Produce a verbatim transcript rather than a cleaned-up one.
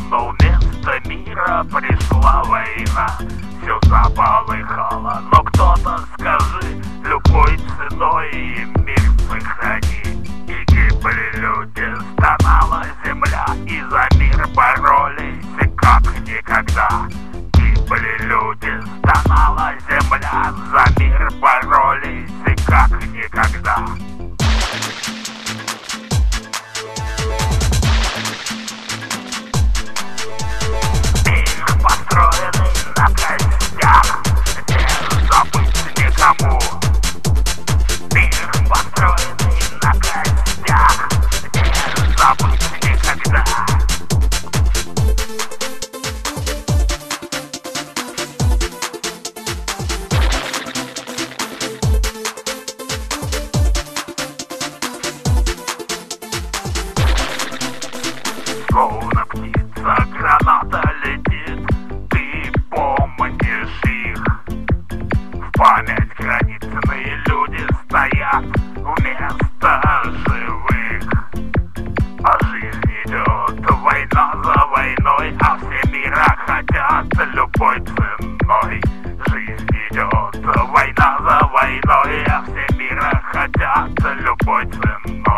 Но вместо мира пришла война, все заполыхало. Но кто-то, скажи, любой ценой мир сохрани. И гибли люди, стонала земля, и за мир боролись как никогда. Гибли люди, стонала земля, за мир боролись как никогда. Мир, построенный на костях, не забыть никому. Мир, построенный на костях, не забыть никогда. Словно птица, граната летит, ты помнишь их. В память границные люди стоят вместо живых. А жизнь идет война за войной, а все мира хотят любой ценой. Жизнь идет война за войной, а все мира хотят любой ценой.